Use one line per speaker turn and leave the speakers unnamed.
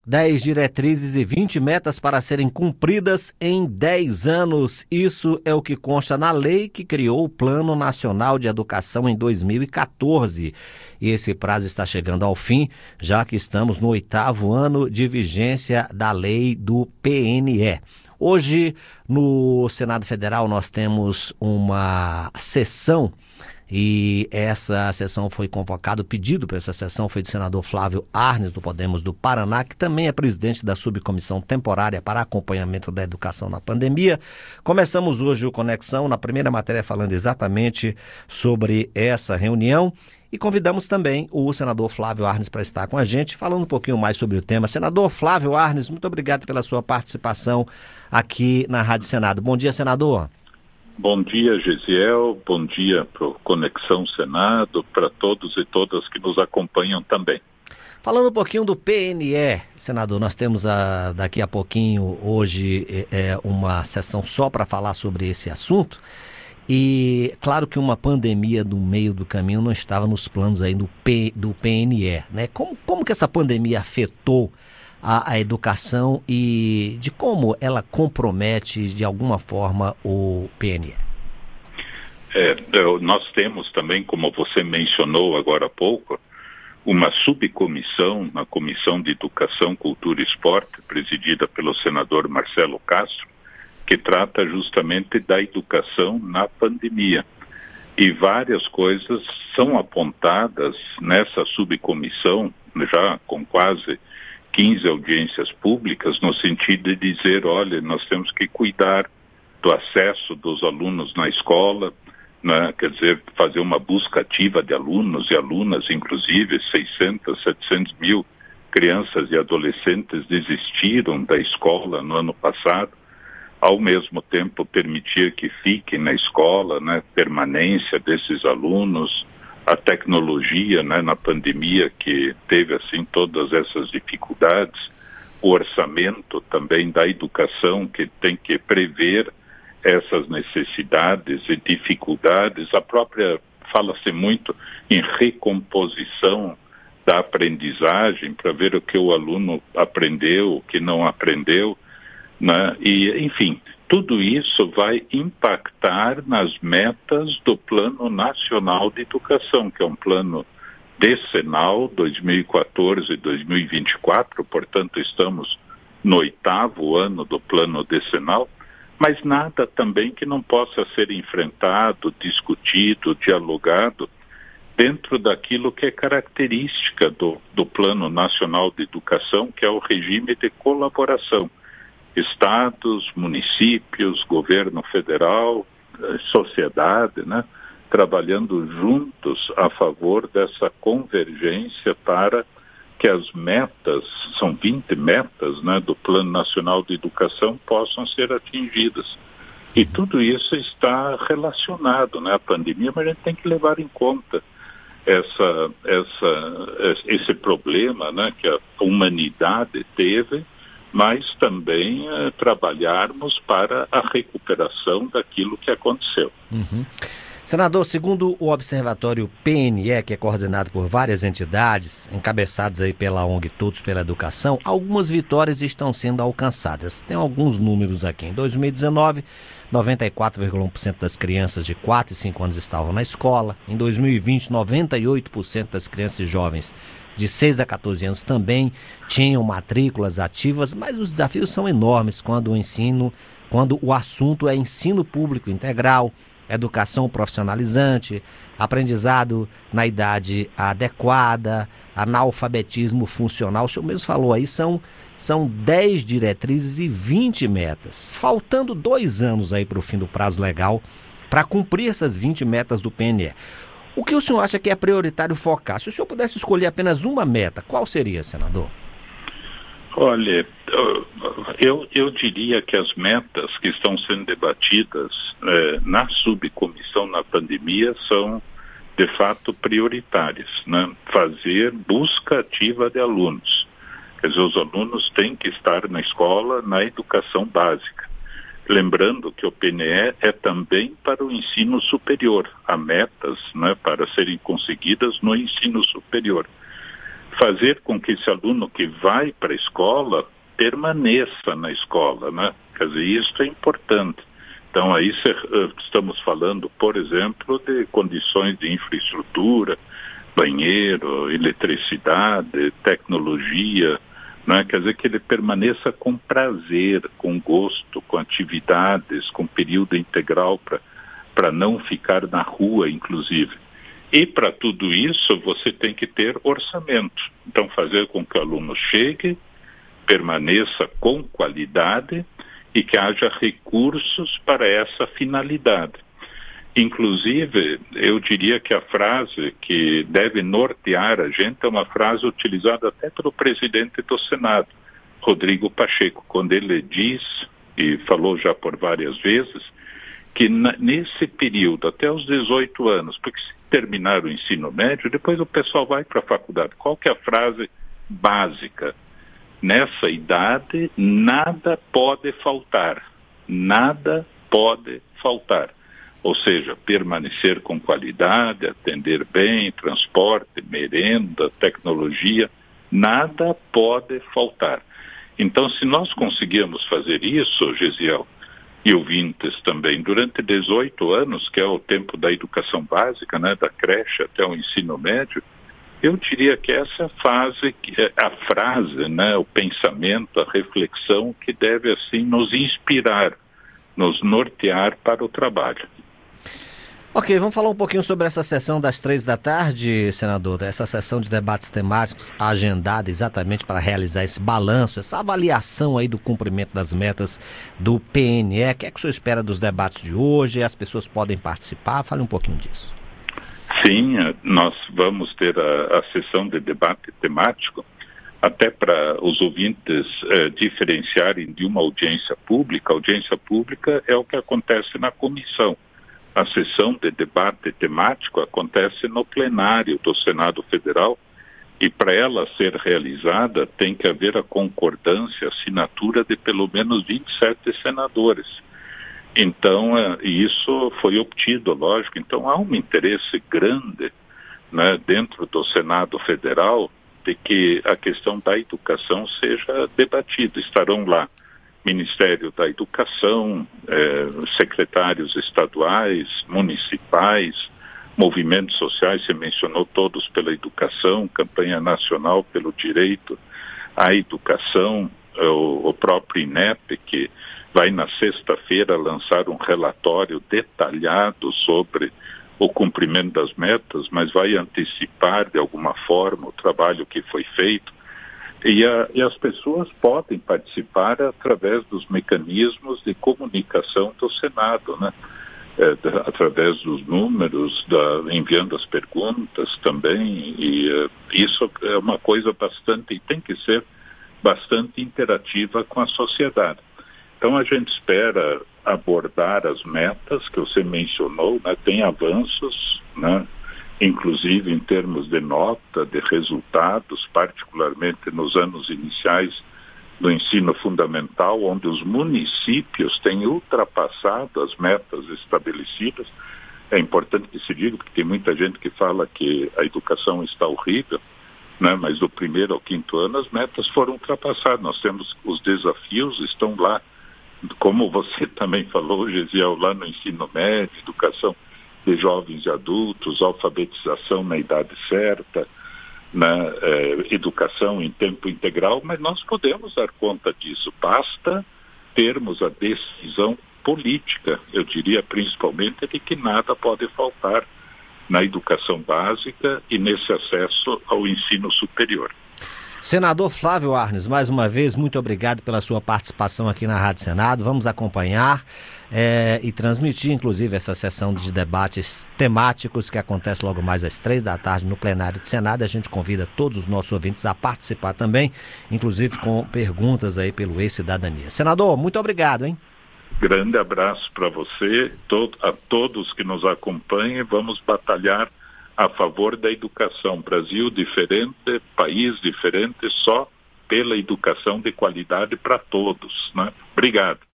10 diretrizes e 20 metas para serem cumpridas em 10 anos. Isso é o que consta na lei que criou o Plano Nacional de Educação em 2014. E esse prazo está chegando ao fim, já que estamos no 8º ano de vigência da lei do PNE. Hoje, no Senado Federal, nós temos uma sessão. E essa sessão foi convocada, o pedido para essa sessão foi do senador Flávio Arnes, do Podemos do Paraná, que também é presidente da subcomissão temporária para acompanhamento da educação na pandemia. Começamos hoje o Conexão, na primeira matéria, falando exatamente sobre essa reunião. E convidamos também o senador Flávio Arnes para estar com a gente, falando um pouquinho mais sobre o tema. Senador Flávio Arnes, muito obrigado pela sua participação aqui na Rádio Senado. Bom dia, senador.
Bom dia, Gesiel. Bom dia para o Conexão Senado, para todos e todas que nos acompanham também.
Falando um pouquinho do PNE, senador, nós temos daqui a pouquinho, hoje, uma sessão só para falar sobre esse assunto. E claro que uma pandemia no meio do caminho não estava nos planos aí do PNE, né? Como que essa pandemia afetou a educação e de como ela compromete de alguma forma o PNE?
Nós temos também, como você mencionou agora há pouco, uma subcomissão, na Comissão de Educação, Cultura e Esporte, presidida pelo senador Marcelo Castro, que trata justamente da educação na pandemia. E várias coisas são apontadas nessa subcomissão, já com quase 15 audiências públicas, no sentido de dizer, olha, nós temos que cuidar do acesso dos alunos na escola, né? Quer dizer, fazer uma busca ativa de alunos e alunas, inclusive 600, 700 mil crianças e adolescentes desistiram da escola no ano passado, ao mesmo tempo permitir que fiquem na escola, né? Permanência desses alunos, a tecnologia, né, na pandemia que teve assim todas essas dificuldades, o orçamento também da educação que tem que prever essas necessidades e dificuldades, fala-se muito em recomposição da aprendizagem para ver o que o aluno aprendeu, o que não aprendeu, né? E, enfim, tudo isso vai impactar nas metas do Plano Nacional de Educação, que é um plano decenal, 2014-2024, portanto estamos no 8º ano do plano decenal, mas nada também que não possa ser enfrentado, discutido, dialogado dentro daquilo que é característica do Plano Nacional de Educação, que é o regime de colaboração. Estados, municípios, governo federal, sociedade, né, trabalhando juntos a favor dessa convergência para que as metas, são 20 metas, né, do Plano Nacional de Educação, possam ser atingidas. E tudo isso está relacionado, né, à pandemia, mas a gente tem que levar em conta esse problema, né, que a humanidade teve, mas também trabalharmos para a recuperação daquilo que aconteceu.
Uhum. Senador, segundo o Observatório PNE, que é coordenado por várias entidades, encabeçadas aí pela ONG Todos pela Educação, algumas vitórias estão sendo alcançadas. Tem alguns números aqui. Em 2019, 94,1% das crianças de 4 e 5 anos estavam na escola. Em 2020, 98% das crianças e jovens de 6 a 14 anos também tinham matrículas ativas, mas os desafios são enormes quando o assunto é ensino público integral, educação profissionalizante, aprendizado na idade adequada, analfabetismo funcional. O senhor mesmo falou aí, são 10 diretrizes e 20 metas. Faltando 2 anos aí para o fim do prazo legal para cumprir essas 20 metas do PNE. O que o senhor acha que é prioritário focar? Se o senhor pudesse escolher apenas uma meta, qual seria, senador?
Olha, eu diria que as metas que estão sendo debatidas na subcomissão na pandemia são, de fato, prioritárias, né? Fazer busca ativa de alunos. Quer dizer, os alunos têm que estar na escola, na educação básica. Lembrando que o PNE é também para o ensino superior. Há metas, né, para serem conseguidas no ensino superior. fazer com que esse aluno que vai para a escola permaneça na escola, né? Quer dizer, isso é importante. Então, aí estamos falando, por exemplo, de condições de infraestrutura, banheiro, eletricidade, tecnologia, né? Quer dizer, que ele permaneça com prazer, com gosto, com atividades, com período integral para não ficar na rua, inclusive. E para tudo isso, você tem que ter orçamento. Então, fazer com que o aluno chegue, permaneça com qualidade e que haja recursos para essa finalidade. Inclusive, eu diria que a frase que deve nortear a gente é uma frase utilizada até pelo presidente do Senado, Rodrigo Pacheco, quando ele diz, e falou já por várias vezes, que nesse período, até os 18 anos, porque se terminar o ensino médio, depois o pessoal vai para a faculdade. Qual que é a frase básica? Nessa idade, nada pode faltar. Nada pode faltar. Ou seja, permanecer com qualidade, atender bem, transporte, merenda, tecnologia, nada pode faltar. Então, se nós conseguirmos fazer isso, Gesiel, e ouvintes também, durante 18 anos, que é o tempo da educação básica, né, da creche até o ensino médio, eu diria que essa é a frase, né, o pensamento, a reflexão que deve, assim, nos inspirar, nos nortear para o trabalho.
Ok, vamos falar um pouquinho sobre essa sessão das 15h, senador, essa sessão de debates temáticos agendada exatamente para realizar esse balanço, essa avaliação aí do cumprimento das metas do PNE. O que é que o senhor espera dos debates de hoje? As pessoas podem participar? Fale um pouquinho disso.
Sim, nós vamos ter a sessão de debate temático, até para os ouvintes diferenciarem de uma audiência pública. A audiência pública é o que acontece na comissão. A sessão de debate temático acontece no plenário do Senado Federal e para ela ser realizada tem que haver a concordância, a assinatura de pelo menos 27 senadores. Então, isso foi obtido, lógico. Então, há um interesse grande, né, dentro do Senado Federal de que a questão da educação seja debatida. Estarão lá Ministério da Educação, secretários estaduais, municipais, movimentos sociais, você mencionou todos pela educação, campanha nacional pelo direito à educação, o próprio INEP, que vai na sexta-feira lançar um relatório detalhado sobre o cumprimento das metas, mas vai antecipar de alguma forma o trabalho que foi feito. E as pessoas podem participar através dos mecanismos de comunicação do Senado, né? Através dos números, enviando as perguntas também, e isso é uma coisa bastante, e tem que ser bastante interativa com a sociedade. Então a gente espera abordar as metas que você mencionou, né? Tem avanços, né? Inclusive em termos de nota, de resultados, particularmente nos anos iniciais do ensino fundamental, onde os municípios têm ultrapassado as metas estabelecidas. É importante que se diga, porque tem muita gente que fala que a educação está horrível, né? Mas do 1º ao 5º ano as metas foram ultrapassadas. Nós temos os desafios, estão lá, como você também falou, Gesiel, lá no ensino médio, educação de jovens e adultos, alfabetização na idade certa, né, educação em tempo integral, mas nós podemos dar conta disso. Basta termos a decisão política, eu diria principalmente, de que nada pode faltar na educação básica e nesse acesso ao ensino superior.
Senador Flávio Arnes, mais uma vez, muito obrigado pela sua participação aqui na Rádio Senado. Vamos acompanhar e transmitir, inclusive, essa sessão de debates temáticos que acontece logo mais às 15h no plenário do Senado. A gente convida todos os nossos ouvintes a participar também, inclusive com perguntas aí pelo E-Cidadania. Senador, muito obrigado, hein?
Grande abraço para você, a todos que nos acompanhem. Vamos batalhar a favor da educação. Brasil diferente, país diferente, só pela educação de qualidade para todos, né? Obrigado.